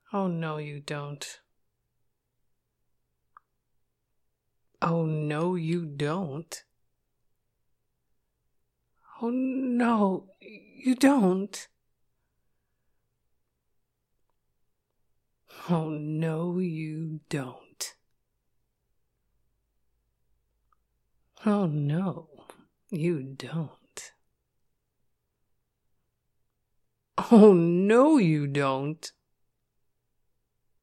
Oh, no, you don't. Oh, no, you don't. Oh, no, you don't. Oh, no, you don't. Oh, no, you don't. Oh, no, you don't.